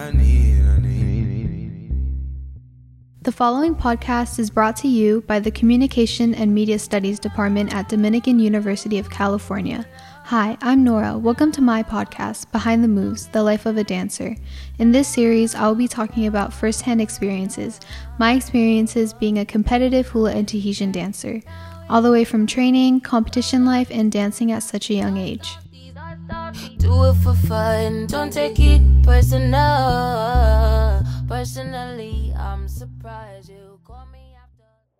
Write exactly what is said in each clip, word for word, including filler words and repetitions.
I need, I need. The following podcast is brought to you by the Communication and Media Studies Department at Dominican University of California. Hi, I'm Nora. Welcome to my podcast, Behind the Moves, The Life of a Dancer. In this series, I will be talking about first-hand experiences, my experiences being a competitive hula and Tahitian dancer, all the way from training, competition life, and dancing at such a young age. Do it for fun, don't take it personal. Personally, I'm surprised you call me after.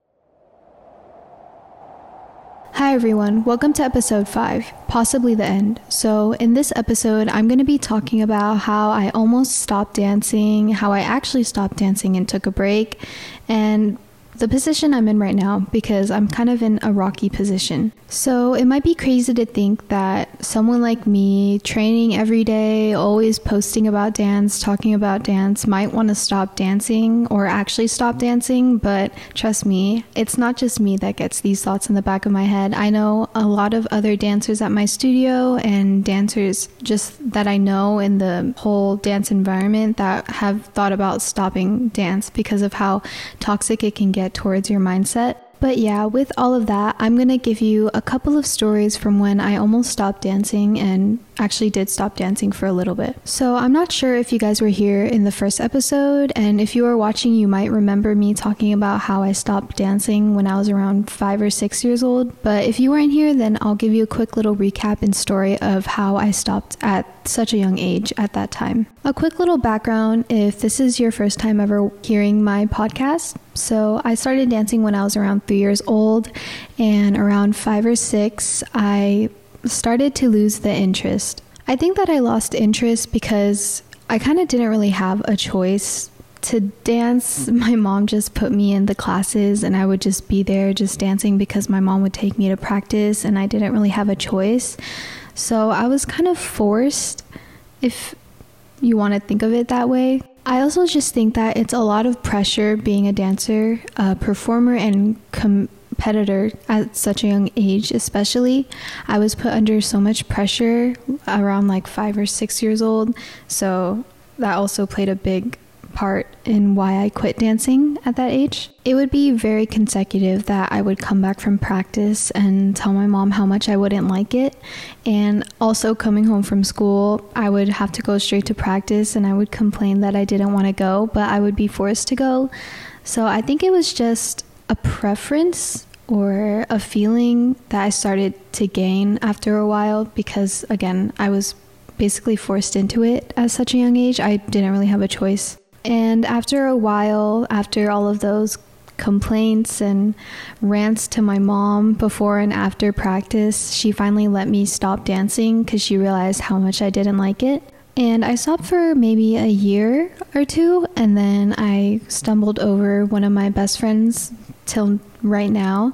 Hi everyone, welcome to episode five, possibly the end. So in this episode, I'm going to be talking about how I almost stopped dancing, how I actually stopped dancing and took a break, and the position I'm in right now, because I'm kind of in a rocky position. So it might be crazy to think that someone like me, training every day, always posting about dance, talking about dance, might want to stop dancing or actually stop dancing, but trust me, it's not just me that gets these thoughts in the back of my head. I know a lot of other dancers at my studio and dancers just that I know in the whole dance environment that have thought about stopping dance because of how toxic it can get towards your mindset. But yeah, with all of that, I'm going to give you a couple of stories from when I almost stopped dancing and actually did stop dancing for a little bit. So I'm not sure if you guys were here in the first episode, and if you were watching, you might remember me talking about how I stopped dancing when I was around five or six years old. But if you weren't here, then I'll give you a quick little recap and story of how I stopped at such a young age at that time. A quick little background if this is your first time ever hearing my podcast. So I started dancing when I was around three years old, and around five or six, I started to lose the interest. I think that I lost interest because I kind of didn't really have a choice to dance. My mom just put me in the classes and I would just be there just dancing because my mom would take me to practice and I didn't really have a choice. So I was kind of forced, if you want to think of it that way. I also just think that it's a lot of pressure being a dancer, a performer, and competitor at such a young age, especially. I was put under so much pressure around like five or six years old. So that also played a big part in why I quit dancing at that age. It would be very consecutive that I would come back from practice and tell my mom how much I wouldn't like it. And also coming home from school, I would have to go straight to practice and I would complain that I didn't want to go, but I would be forced to go. So I think it was just a preference or a feeling that I started to gain after a while because, again, I was basically forced into it at such a young age. I didn't really have a choice. And after a while, after all of those complaints and rants to my mom before and after practice, she finally let me stop dancing because she realized how much I didn't like it. And I stopped for maybe a year or two, and then I stumbled over one of my best friends till right now.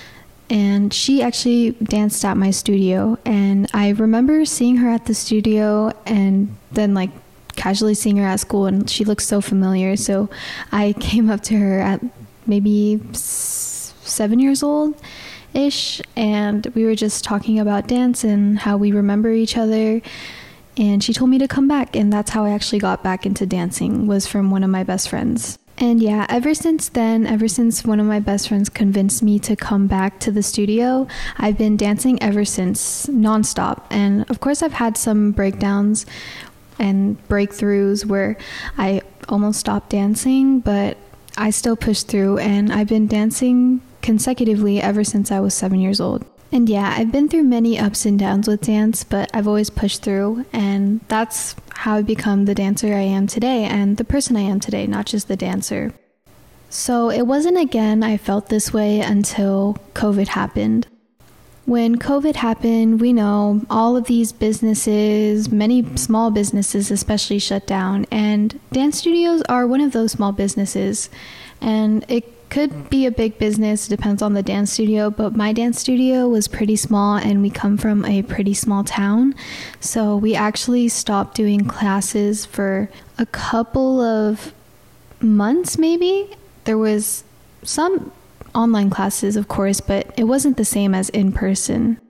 And she actually danced at my studio. And I remember seeing her at the studio and then like casually seeing her at school, and she looked so familiar. So I came up to her at maybe seven years old ish, and we were just talking about dance and how we remember each other. And she told me to come back, and that's how I actually got back into dancing, was from one of my best friends. And yeah, ever since then, ever since one of my best friends convinced me to come back to the studio, I've been dancing ever since, nonstop. And of course, I've had some breakdowns and breakthroughs where I almost stopped dancing, but I still pushed through, and I've been dancing consecutively ever since I was seven years old. And yeah, I've been through many ups and downs with dance, but I've always pushed through, and that's how I've become the dancer I am today and the person I am today, not just the dancer. So it wasn't again I felt this way until COVID happened. When COVID happened, we know all of these businesses, many small businesses especially, shut down, and dance studios are one of those small businesses. And it could be a big business, depends on the dance studio, but my dance studio was pretty small and we come from a pretty small town. So we actually stopped doing classes for a couple of months maybe. There was some online classes, of course, but it wasn't the same as in person.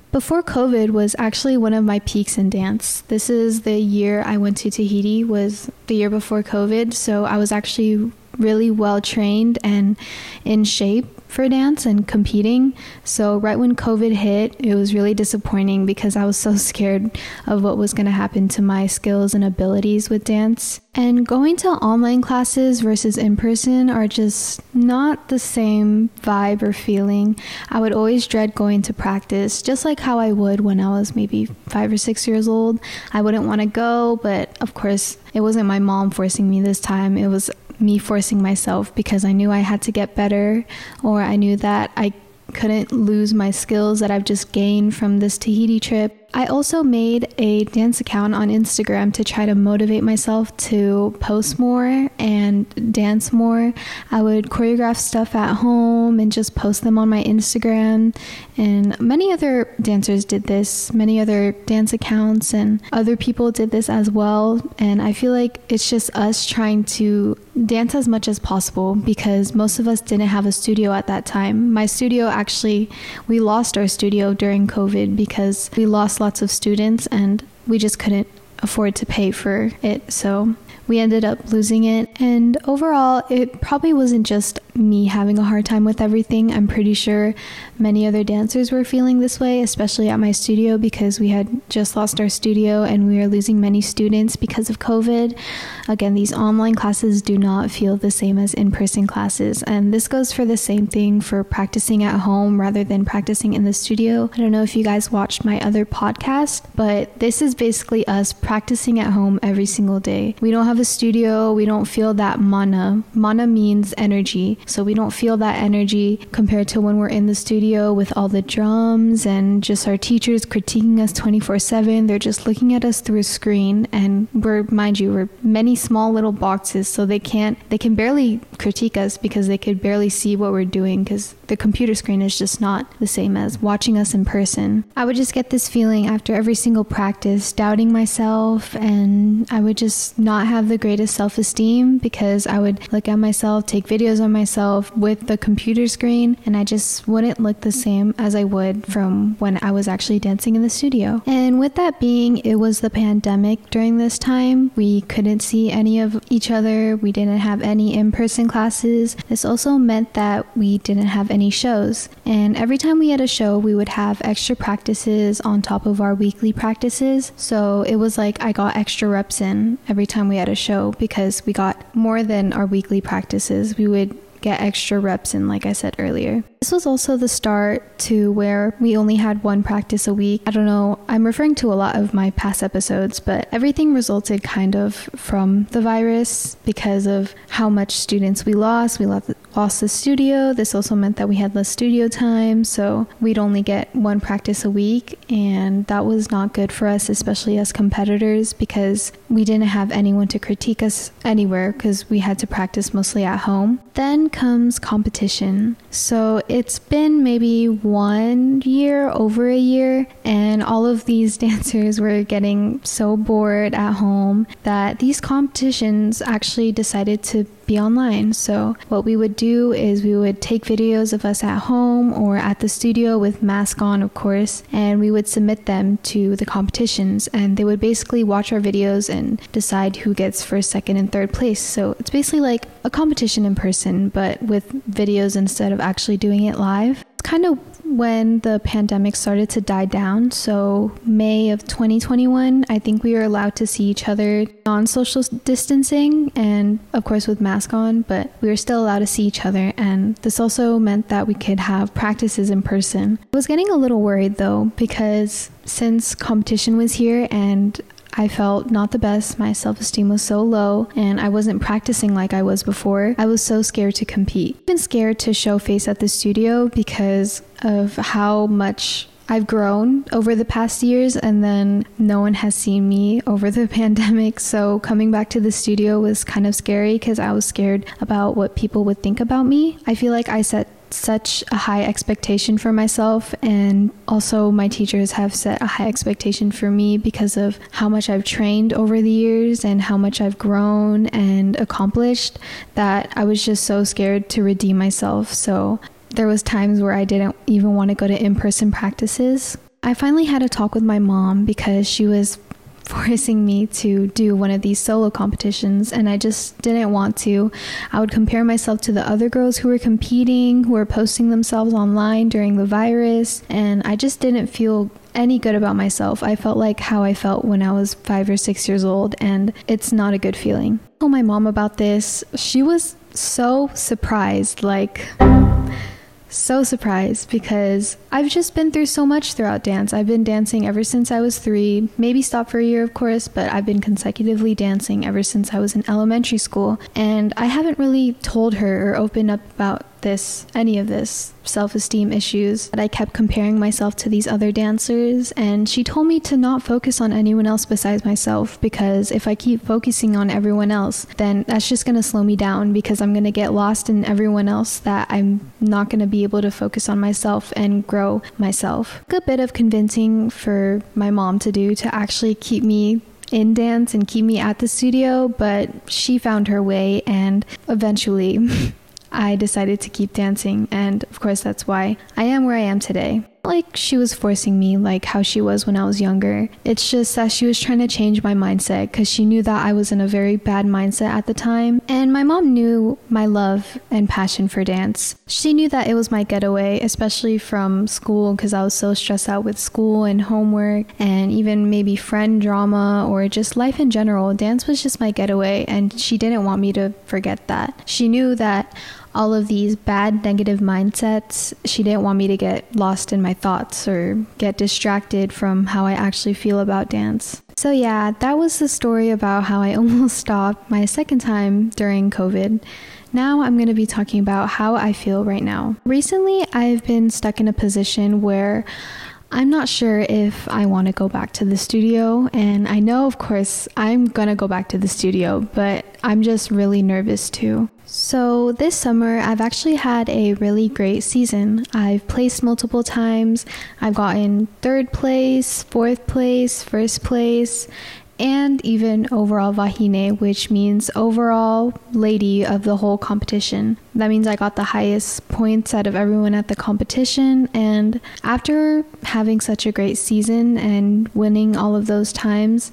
Before COVID was actually one of my peaks in dance. This is the year I went to Tahiti, was the year before COVID. So I was actually really well trained and in shape for dance and competing. So right when COVID hit, it was really disappointing because I was so scared of what was going to happen to my skills and abilities with dance. And going to online classes versus in person are just not the same vibe or feeling. I would always dread going to practice, just like how I would when I was maybe five or six years old. I wouldn't want to go, but of course, it wasn't my mom forcing me this time. It was me forcing myself because I knew I had to get better, or I knew that I couldn't lose my skills that I've just gained from this Tahiti trip. I also made a dance account on Instagram to try to motivate myself to post more and dance more. I would choreograph stuff at home and just post them on my Instagram. And many other dancers did this, many other dance accounts and other people did this as well. And I feel like it's just us trying to dance as much as possible because most of us didn't have a studio at that time. My studio actually, we lost our studio during COVID because we lost lots of students and we just couldn't afford to pay for it. So we ended up losing it. And overall, it probably wasn't just me having a hard time with everything. I'm pretty sure many other dancers were feeling this way, especially at my studio because we had just lost our studio and we were losing many students because of COVID. Again, these online classes do not feel the same as in-person classes. And this goes for the same thing for practicing at home rather than practicing in the studio. I don't know if you guys watched my other podcast, but this is basically us practicing at home every single day. We don't have a studio. We don't feel that mana. Mana means energy. So we don't feel that energy compared to when we're in the studio with all the drums and just our teachers critiquing us twenty-four seven. They're just looking at us through a screen, and we're, mind you, we're many small little boxes, so they can't, they can barely critique us because they could barely see what we're doing because the computer screen is just not the same as watching us in person. I would just get this feeling after every single practice, doubting myself, and I would just not have the greatest self-esteem because I would look at myself, take videos on myself with the computer screen, and I just wouldn't look the same as I would from when I was actually dancing in the studio. And with that being, it was the pandemic during this time. We couldn't see any of each other. We didn't have any in-person classes. This also meant that we didn't have any shows. And every time we had a show, we would have extra practices on top of our weekly practices. So it was like I got extra reps in every time we had a show because we got more than our weekly practices. We would get extra reps in, like I said earlier. This was also the start to where we only had one practice a week. I don't know, I'm referring to a lot of my past episodes, but everything resulted kind of from the virus because of how much students we lost. We lost the studio. This also meant that we had less studio time, so we'd only get one practice a week, and that was not good for us, especially as competitors, because we didn't have anyone to critique us anywhere because we had to practice mostly at home. Then comes competition. So it's been maybe one year, over a year, and all of these dancers were getting so bored at home that these competitions actually decided to be online. So what we would do is we would take videos of us at home or at the studio with mask on, of course, and we would submit them to the competitions, and they would basically watch our videos and decide who gets first, second, and third place. So it's basically like a competition in person, but with videos instead of actually doing it live. It's kind of when the pandemic started to die down. So May of twenty twenty-one, I think we were allowed to see each other on social distancing and of course with mask on, but we were still allowed to see each other. And this also meant that we could have practices in person. I was getting a little worried though, because since competition was here and I felt not the best. My self-esteem was so low and I wasn't practicing like I was before. I was so scared to compete. I've been scared to show face at the studio because of how much I've grown over the past years, and then no one has seen me over the pandemic. So coming back to the studio was kind of scary because I was scared about what people would think about me. I feel like I set such a high expectation for myself, and also my teachers have set a high expectation for me because of how much I've trained over the years and how much I've grown and accomplished, that I was just so scared to redeem myself. So there was times where I didn't even want to go to in-person practices. I finally had a talk with my mom because she was forcing me to do one of these solo competitions, and I just didn't want to. I would compare myself to the other girls who were competing, who were posting themselves online during the virus, and I just didn't feel any good about myself. I felt like how I felt when I was five or six years old, and it's not a good feeling. I told my mom about this. She was so surprised, like so surprised, because I've just been through so much throughout dance. I've been dancing ever since I was three, maybe stopped for a year, of course, but I've been consecutively dancing ever since I was in elementary school, and I haven't really told her or opened up about this, any of this self-esteem issues, that I kept comparing myself to these other dancers, and she told me to not focus on anyone else besides myself, because if I keep focusing on everyone else, then that's just going to slow me down, because I'm going to get lost in everyone else, that I'm not going to be able to focus on myself and grow myself. A bit of convincing for my mom to do to actually keep me in dance and keep me at the studio, but she found her way, and eventually I decided to keep dancing, and of course that's why I am where I am today. Like she was forcing me like how she was when I was younger. It's just that she was trying to change my mindset, because she knew that I was in a very bad mindset at the time, and my mom knew my love and passion for dance. She knew that it was my getaway, especially from school, because I was so stressed out with school and homework and even maybe friend drama or just life in general. Dance was just my getaway, and she didn't want me to forget that. She knew that all of these bad negative mindsets, she didn't want me to get lost in my thoughts or get distracted from how I actually feel about dance. So yeah, that was the story about how I almost stopped my second time during COVID. Now I'm going to be talking about how I feel right now. Recently, I've been stuck in a position where I'm not sure if I want to go back to the studio, and I know, of course, I'm gonna go back to the studio, but I'm just really nervous too. So this summer, I've actually had a really great season. I've placed multiple times. I've gotten third place, fourth place, first place, and even overall Vahine, which means overall lady of the whole competition. That means I got the highest points out of everyone at the competition, and after having such a great season and winning all of those times,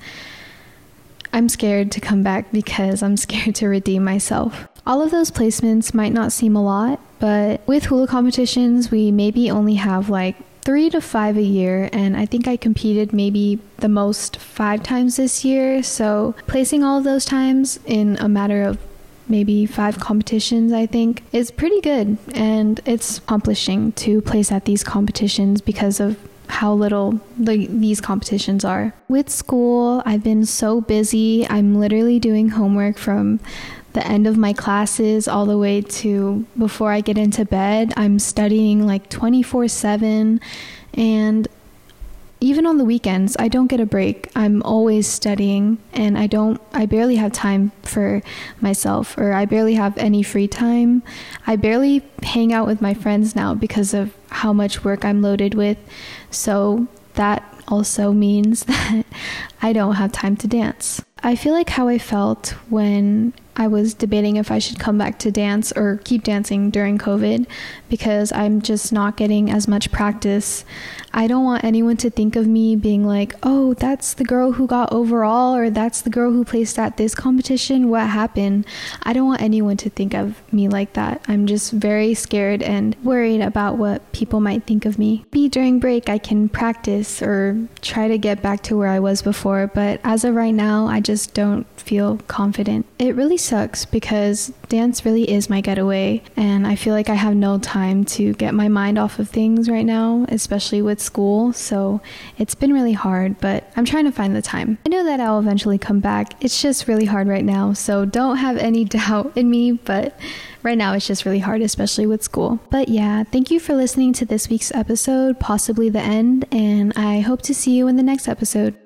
I'm scared to come back because I'm scared to redeem myself. All of those placements might not seem a lot, but with hula competitions, we maybe only have like three to five a year, and I think I competed maybe the most five times this year, so placing all of those times in a matter of maybe five competitions, I think, is pretty good, and it's accomplishing to place at these competitions because of how little the, these competitions are. With school, I've been so busy. I'm literally doing homework from the end of my classes all the way to before I get into bed. I'm studying like twenty-four seven, and even on the weekends, I don't get a break. I'm always studying, and I don't, I barely have time for myself, or I barely have any free time. I barely hang out with my friends now because of how much work I'm loaded with. So that also means that I don't have time to dance. I feel like how I felt when I was debating if I should come back to dance or keep dancing during COVID, because I'm just not getting as much practice. I don't want anyone to think of me being like, oh, that's the girl who got overall, or that's the girl who placed at this competition. What happened? I don't want anyone to think of me like that. I'm just very scared and worried about what people might think of me. Maybe during break I can practice or try to get back to where I was before, but as of right now, I just don't feel confident. It really sucks because dance really is my getaway, and I feel like I have no time to get my mind off of things right now, especially with school, so it's been really hard, but I'm trying to find the time. I know that I'll eventually come back. It's just really hard right now, so don't have any doubt in me, but right now it's just really hard, especially with school. But yeah, thank you for listening to this week's episode, Possibly the End, and I hope to see you in the next episode.